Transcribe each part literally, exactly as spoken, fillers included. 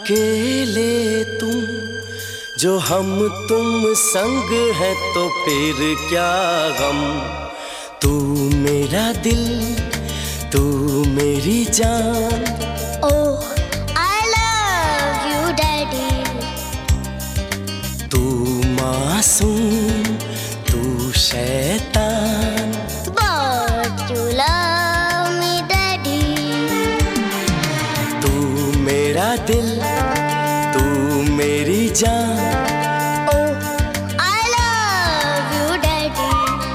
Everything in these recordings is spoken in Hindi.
अकेले तुम जो हम तुम संग है तो फिर क्या गम। तू मेरा दिल तू मेरी जान। Oh, I love you, Daddy. तू मासूम तू शैतान। But you love me, Daddy. तू मेरा दिल तू मेरी जान। Oh, I love you, Daddy.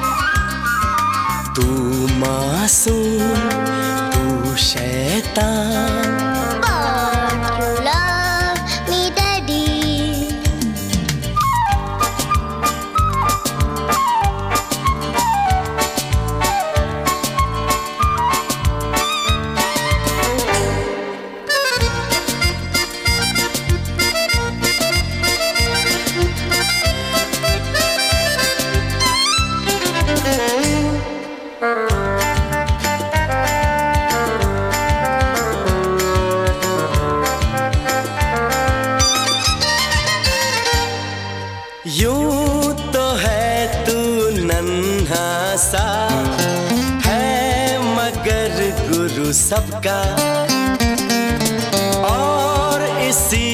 तू मासूम तू शैतान। But you love me, Daddy. यूं तो है तू नन्हा सा है मगर गुरु सबका, और इसी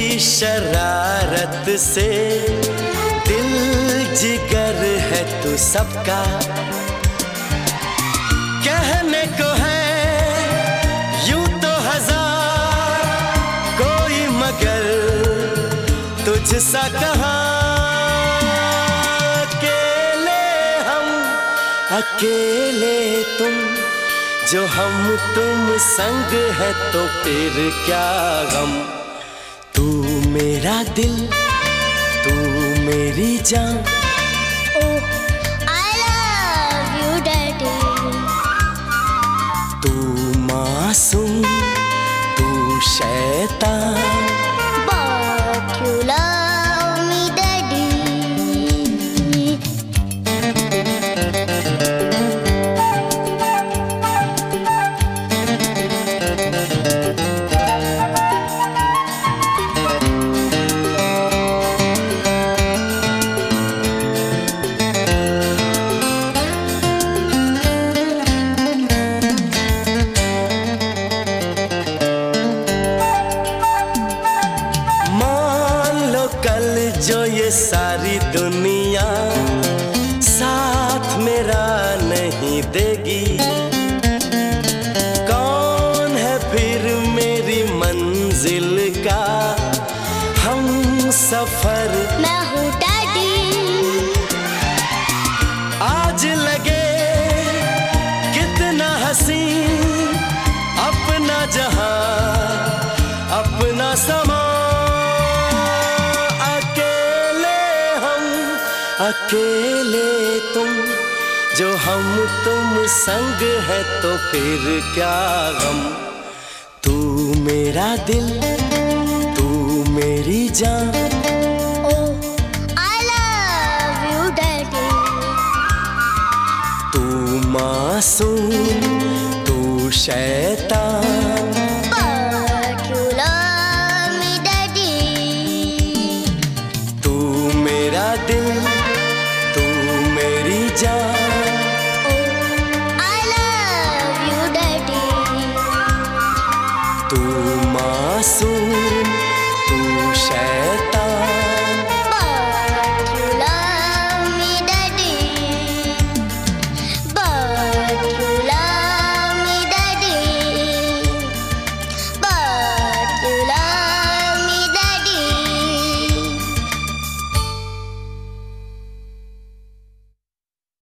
शरारत से दिल जिगर है तू सबका। कहने को है यूं तो हजार कोई मगर तुझसा कहाँ। अकेले तुम जो हम तुम संग है तो फिर क्या गम। तू मेरा दिल तू मेरी जान। Oh, I love you, Daddy. तू मासूम तू शैतान। But you love me, Daddy. जो ये सारी दुनिया साथ मेरा नहीं देगी, कौन है फिर मेरी मंजिल का हम सफर। मैं हूँ डैडी। आज लगे कितना हंसी अपना जहां अपना समा। अकेले तुम जो हम तुम संग है तो फिर क्या गम। तू मेरा दिल तू मेरी जान। Oh, I love you, Daddy. तू मासूम तू शैतान। But you love me, Daddy. तू मेरा दिल मेरी जान। Oh, I love you, Daddy. तू मासूम तू शैतान।